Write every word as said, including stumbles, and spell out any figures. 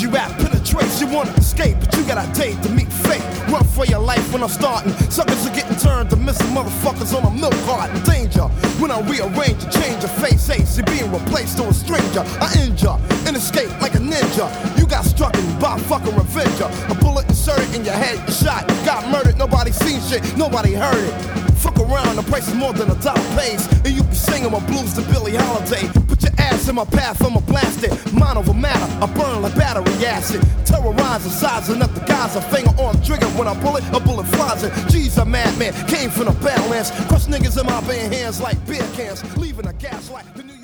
you rap penetrates. You wanna escape, but you got a date to meet fate. Run for your life when I'm starting. Suckers are getting turned to missing motherfuckers on a milk carton. Danger when I rearrange and change your face ace. You're being replaced to a stranger. I injure and escape like a ninja. You got struck by a fucking revenger. A bullet inserted in your head, you shot, got murdered. Nobody seen shit, nobody heard it. Fuck around, the price is more than a dollar pays. And you be singing my blues to Billie Holiday. Put your ass in my path, I'ma blast it. Mind over matter, I burn like battery acid. Terrorize the size enough the guys, a finger on the trigger. When I pull it, a bullet flies it. G's a madman, came from the Badlands. Crush niggas in my bare hands like beer cans. Leaving a gas like the New York.